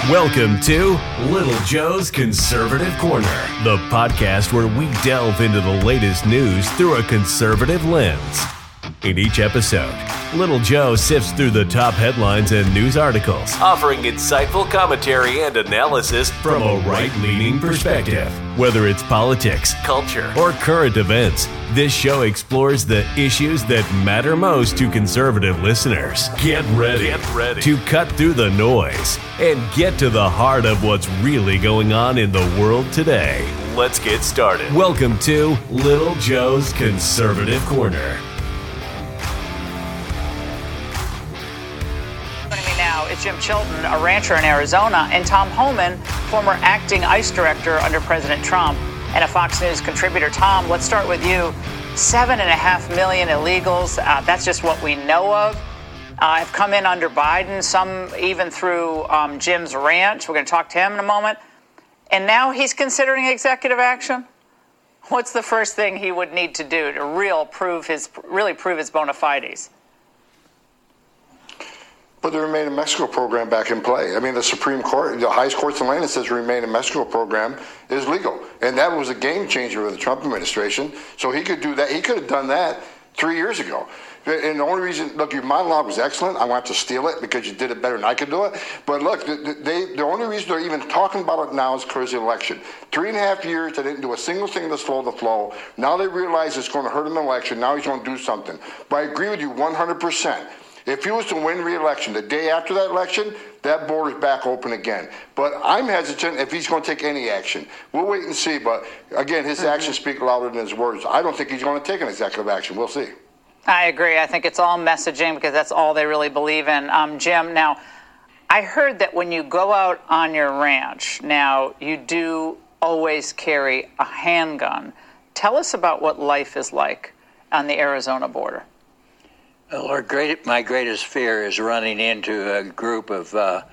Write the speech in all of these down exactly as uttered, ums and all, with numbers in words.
Welcome to Little Joe's Conservative Corner, the podcast where we delve into the latest news through a conservative lens. In each episode, Little Joe sifts through the top headlines and news articles, offering insightful commentary and analysis from a right-leaning perspective. Whether it's politics, culture, or current events, this show explores the issues that matter most to conservative listeners. Get ready, get ready to cut through the noise and get to the heart of what's really going on in the world today. Let's get started. Welcome to Little Joe's Conservative Corner. It's Jim Chilton, a rancher in Arizona, and Tom Homan, former acting ICE director under President Trump and a Fox News contributor. Tom, let's start with you. Seven and a half million illegals. Uh, that's just what we know of. Uh, have come in under Biden, some even through um, Jim's ranch. We're going to talk to him in a moment. And now he's considering executive action. What's the first thing he would need to do to real prove his, really prove his bona fides? Put the Remain in Mexico program back in play. I mean, the Supreme Court, the highest courts in the land, says the Remain in Mexico program is legal. And that was a game changer with the Trump administration. So he could do that. He could have done that three years ago. And the only reason, look, your monologue was excellent. I want to steal it because you did it better than I could do it. But look, they, the only reason they're even talking about it now is because of the election. Three and a half years, they didn't do a single thing to slow the flow. Now they realize it's going to hurt them in the election. Now he's going to do something. But I agree with you one hundred percent. If he was to win re-election, the day after that election, that border's back open again. But I'm hesitant if he's going to take any action. We'll wait and see. But, again, his actions speak louder than his words. I don't think he's going to take an executive action. We'll see. I agree. I think it's all messaging because that's all they really believe in. Um, Jim, now, I heard that when you go out on your ranch, now, you do always carry a handgun. Tell us about what life is like on the Arizona border. Well, our great, my greatest fear is running into a group of uh,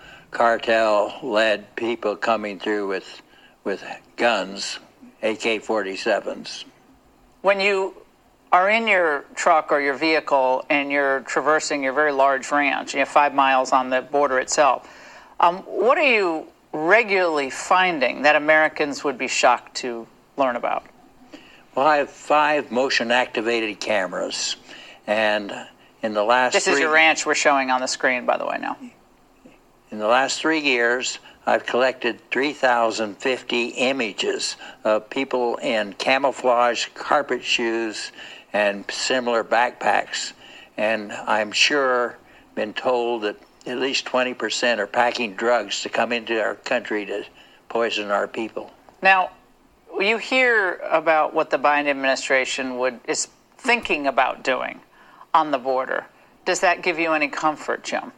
cartel-led people coming through with with guns, A K forty-sevens. When you are in your truck or your vehicle and you're traversing your very large ranch, you have five miles on the border itself, um, what are you regularly finding that Americans would be shocked to learn about? Well, I have five motion-activated cameras, and in the last This three, is your ranch we're showing on the screen, by the way, now. In the last three years, I've collected three thousand fifty images of people in camouflage carpet shoes and similar backpacks. And I'm sure been told that at least twenty percent are packing drugs to come into our country to poison our people. Now, you hear about what the Biden administration would is thinking about doing on the border. Does that give you any comfort, Jim?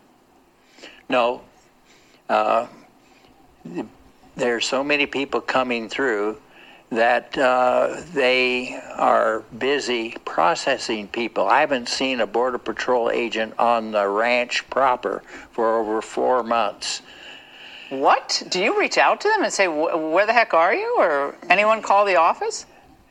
No. Uh, there are so many people coming through that uh, they are busy processing people. I haven't seen a Border Patrol agent on the ranch proper for over four months. What? Do you reach out to them and say, where the heck are you? Or anyone call the office?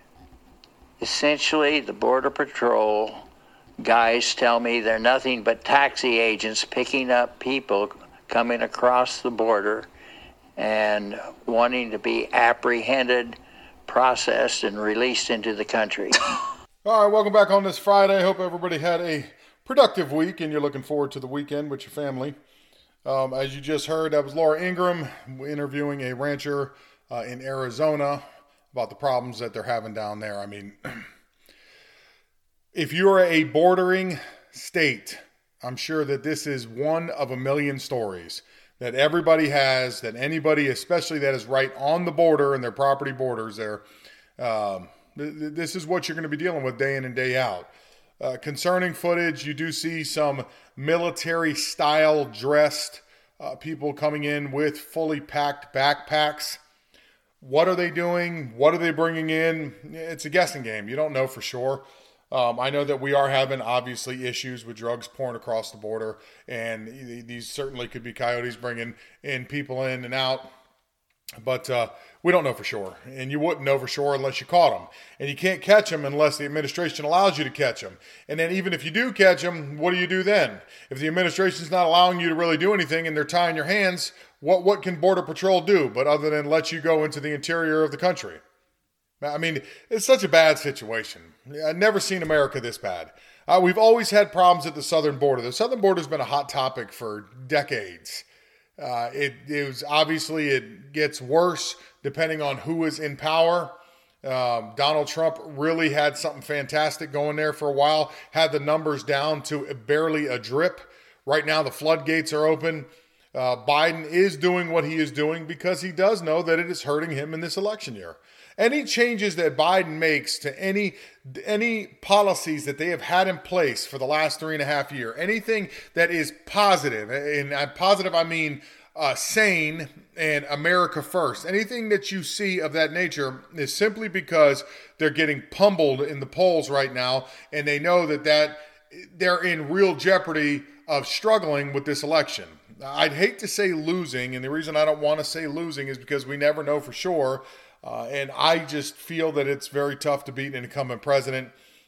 Essentially, the Border Patrol guys tell me they're nothing but taxi agents picking up people coming across the border and wanting to be apprehended, processed, and released into the country. All right, welcome back on this Friday. Hope everybody had a productive week and you're looking forward to the weekend with your family. Um, as you just heard, that was Laura Ingraham interviewing a rancher uh, in Arizona about the problems that they're having down there. I mean, if you're a bordering state, I'm sure that this is one of a million stories that everybody has, that anybody, especially that is right on the border and their property borders there, um, th- this is what you're going to be dealing with day in and day out. Uh, concerning footage, you do see some military-style dressed uh, people coming in with fully packed backpacks. What are they doing? What are they bringing in? It's a guessing game. You don't know for sure. Um, I know that we are having, obviously, issues with drugs pouring across the border, and these certainly could be coyotes bringing in people in and out. But uh, we don't know for sure, and you wouldn't know for sure unless you caught them. And you can't catch them unless the administration allows you to catch them. And then even if you do catch them, what do you do then? If the administration's not allowing you to really do anything and they're tying your hands, what, what can Border Patrol do but other than let you go into the interior of the country? I mean, it's such a bad situation. I've never seen America this bad. Uh, we've always had problems at the southern border. The southern border has been a hot topic for decades. Uh, it, it was obviously it gets worse depending on who is in power. Um, Donald Trump really had something fantastic going there for a while, had the numbers down to barely a drip. Right now, the floodgates are open. Uh, Biden is doing what he is doing because he does know that it is hurting him in this election year. Any changes that Biden makes to any any policies that they have had in place for the last three and a half years, anything that is positive, and uh, positive I mean uh, sane and America first, anything that you see of that nature is simply because they're getting pummeled in the polls right now, and they know that, that they're in real jeopardy of struggling with this election. I'd hate to say losing, and the reason I don't want to say losing is because we never know for sure. Uh, and I just feel that it's very tough to beat an incumbent president.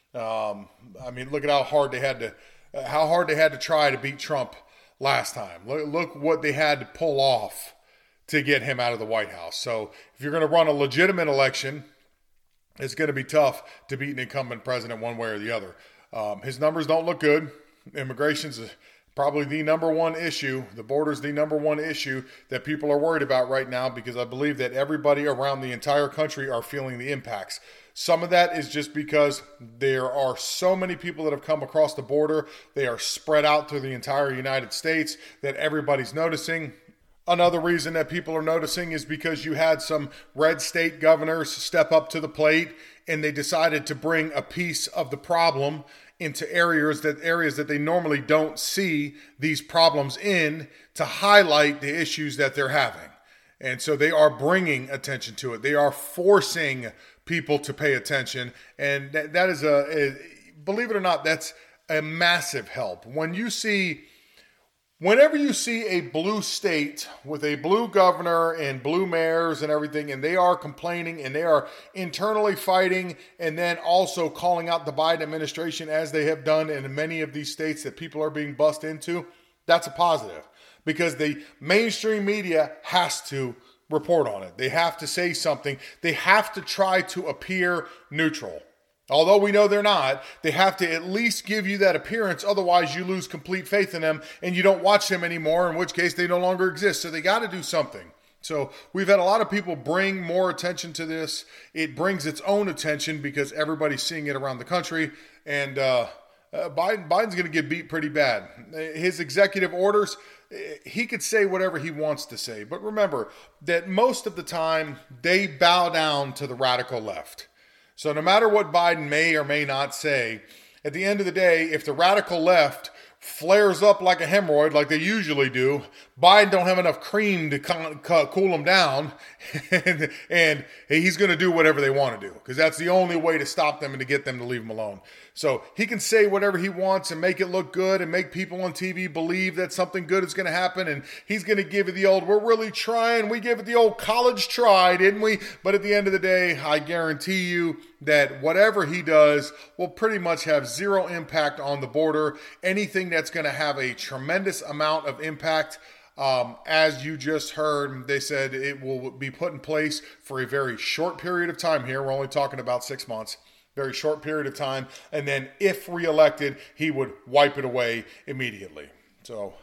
Um, I mean, look at how hard they had to, uh, how hard they had to try to beat Trump last time. Look, look what they had to pull off to get him out of the White House. So if you're going to run a legitimate election, it's going to be tough to beat an incumbent president one way or the other. Um, his numbers don't look good. Immigration's a probably the number one issue. The border's the number one issue that people are worried about right now because I believe that everybody around the entire country are feeling the impacts. Some of that is just because there are so many people that have come across the border. They are spread out through the entire United States that everybody's noticing. Another reason that people are noticing is because you had some red state governors step up to the plate and they decided to bring a piece of the problem into areas that areas that they normally don't see these problems in to highlight the issues that they're having. And so they are bringing attention to it. They are forcing people to pay attention. And that, that is a, a, believe it or not, that's a massive help. When you see Whenever you see a blue state with a blue governor and blue mayors and everything, and they are complaining and they are internally fighting and then also calling out the Biden administration as they have done in many of these states that people are being bussed into, that's a positive because the mainstream media has to report on it. They have to say something. They have to try to appear neutral. Although we know they're not, they have to at least give you that appearance. Otherwise, you lose complete faith in them and you don't watch them anymore, in which case they no longer exist. So they got to do something. So we've had a lot of people bring more attention to this. It brings its own attention because everybody's seeing it around the country. And uh, uh, Biden, Biden's going to get beat pretty bad. His executive orders, he could say whatever he wants to say. But remember that most of the time, they bow down to the radical left. So no matter what Biden may or may not say, at the end of the day, if the radical left flares up like a hemorrhoid like they usually do, Biden don't have enough cream to cool them down, and, and he's going to do whatever they want to do because that's the only way to stop them and to get them to leave him alone. So he can say whatever he wants and make it look good and make people on T V believe that something good is going to happen, and he's going to give it the old, we're really trying, we gave it the old college try, didn't we? But at the end of the day, I guarantee you that whatever he does will pretty much have zero impact on the border. Anything that's going to have a tremendous amount of impact, Um, as you just heard, they said it will be put in place for a very short period of time here. We're only talking about six months, very short period of time. And then if reelected, he would wipe it away immediately. So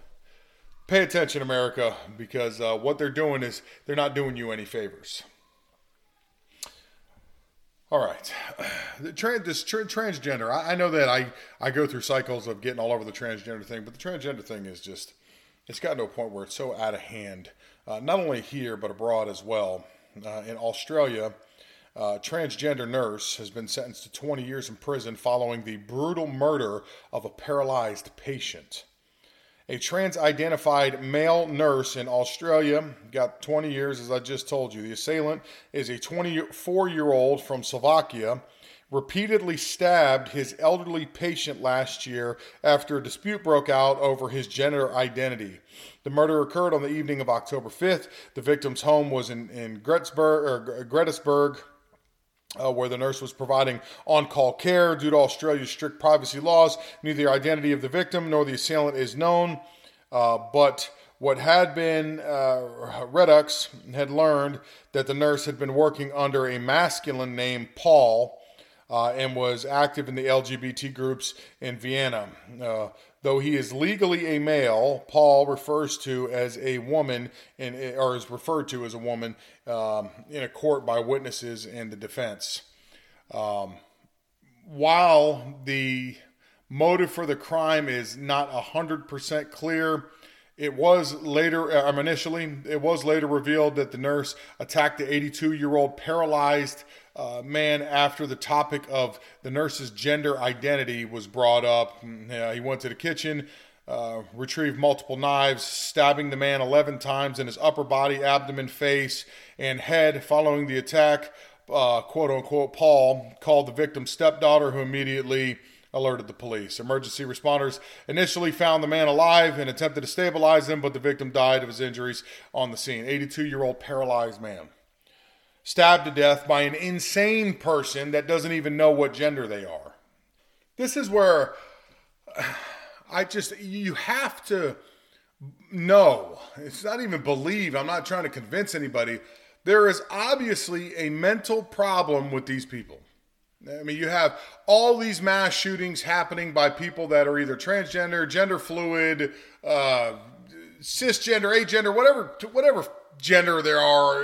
pay attention, America, because uh, what they're doing is they're not doing you any favors. All right, the trans, this tra- transgender, I, I know that I, I go through cycles of getting all over the transgender thing, but the transgender thing is just, it's gotten to a point where it's so out of hand, uh, not only here, but abroad as well. Uh, in Australia, a transgender nurse has been sentenced to twenty years in prison following the brutal murder of a paralyzed patient. A trans-identified male nurse in Australia got twenty years, as I just told you. The assailant is a twenty-four-year-old from Slovakia, repeatedly stabbed his elderly patient last year after a dispute broke out over his gender identity. The murder occurred on the evening of October fifth. The victim's home was in, in Gretzberg, or Gettysburg, uh, where the nurse was providing on-call care. Due to Australia's strict privacy laws, neither the identity of the victim nor the assailant is known, uh, but what had been, uh, Redux had learned that the nurse had been working under a masculine name, Paul, uh, and was active in the L G B T groups in Vienna. Uh, though he is legally a male, Paul refers to as a woman, in, or is referred to as a woman um, in a court by witnesses and the defense. Um, while the motive for the crime is not one hundred percent clear, It was later, um, initially, it was later revealed that the nurse attacked the eighty-two-year-old paralyzed uh, man after the topic of the nurse's gender identity was brought up. Uh, he went to the kitchen, uh, retrieved multiple knives, stabbing the man eleven times in his upper body, abdomen, face, and head. Following the attack, uh, quote-unquote, Paul called the victim's stepdaughter, who immediately alerted the police. Emergency responders initially found the man alive and attempted to stabilize him, but the victim died of his injuries on the scene. eighty-two-year-old paralyzed man. Stabbed to death by an insane person that doesn't even know what gender they are. This is where I just, you have to know. It's not even believe. I'm not trying to convince anybody. There is obviously a mental problem with these people. I mean, you have all these mass shootings happening by people that are either transgender, gender fluid, uh, cisgender, agender, whatever, whatever gender there are,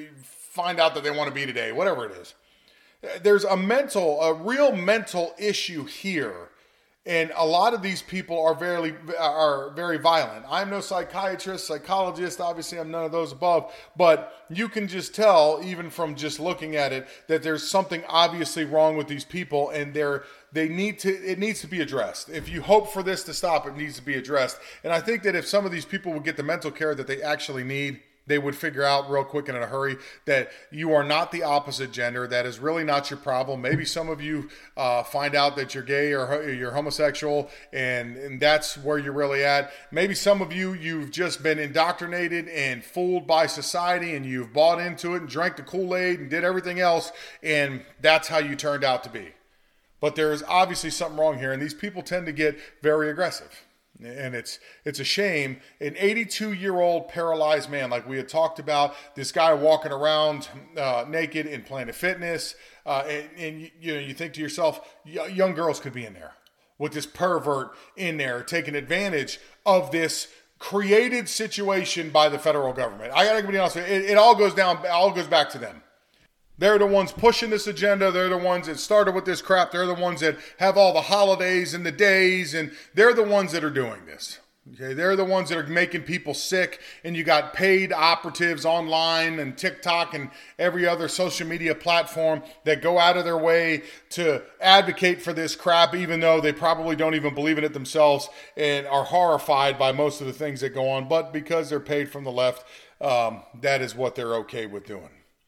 find out that they want to be today, whatever it is. There's a mental, a real mental issue here. And a lot of these people are very, are very violent. I'm no psychiatrist, psychologist. Obviously, I'm none of those above. But you can just tell, even from just looking at it, that there's something obviously wrong with these people, and they're they need to. It needs to be addressed. If you hope for this to stop, it needs to be addressed. And I think that if some of these people would get the mental care that they actually need, they would figure out real quick and in a hurry that you are not the opposite gender. That is really not your problem. Maybe some of you uh, find out that you're gay or you're homosexual, and, and that's where you're really at. Maybe some of you, you've just been indoctrinated and fooled by society, and you've bought into it and drank the Kool-Aid and did everything else, and that's how you turned out to be. But there is obviously something wrong here, and these people tend to get very aggressive. And it's it's a shame. An eighty-two-year-old paralyzed man, like we had talked about, this guy walking around uh, naked in Planet Fitness, uh, and, and you know, you think to yourself, young girls could be in there with this pervert in there taking advantage of this created situation by the federal government. I gotta be honest with you, it, it all goes down, all goes back to them. They're the ones pushing this agenda. They're the ones that started with this crap. They're the ones that have all the holidays and the days, and they're the ones that are doing this. Okay, they're the ones that are making people sick, and you got paid operatives online and TikTok and every other social media platform that go out of their way to advocate for this crap, even though they probably don't even believe in it themselves and are horrified by most of the things that go on. But because they're paid from the left, um, that is what they're okay with doing.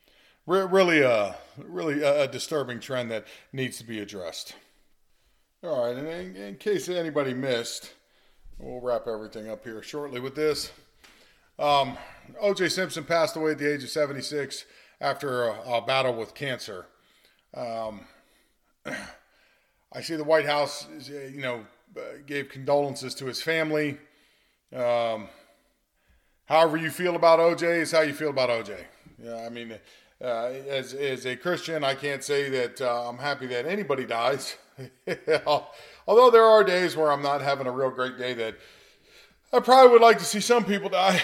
Really a, really a disturbing trend that needs to be addressed. All right, and in, in case anybody missed, we'll wrap everything up here shortly with this. Um, O J Simpson passed away at the age of seventy-six after a, a battle with cancer. Um, I see the White House, you know, gave condolences to his family. Um, however you feel about O J is how you feel about O J. Yeah, I mean... Uh, as, as a Christian, I can't say that uh, I'm happy that anybody dies. Although there are days where I'm not having a real great day that I probably would like to see some people die.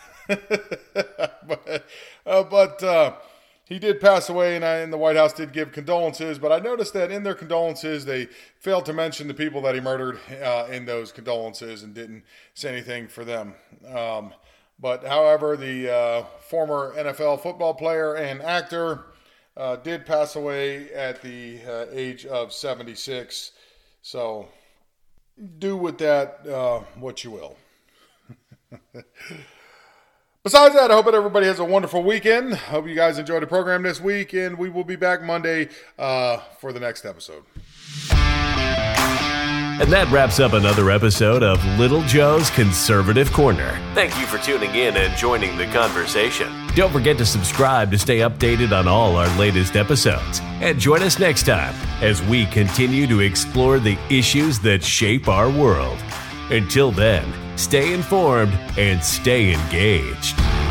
but uh, but uh, he did pass away, and, I, and the White House did give condolences. But I noticed that in their condolences, they failed to mention the people that he murdered uh, in those condolences and didn't say anything for them. Um But, however, the uh, former N F L football player and actor uh, did pass away at the uh, age of seventy-six. So, do with that uh, what you will. Besides that, I hope that everybody has a wonderful weekend. Hope you guys enjoyed the program this week, and we will be back Monday uh, for the next episode. And that wraps up another episode of Little Joe's Conservative Corner. Thank you for tuning in and joining the conversation. Don't forget to subscribe to stay updated on all our latest episodes. And join us next time as we continue to explore the issues that shape our world. Until then, stay informed and stay engaged.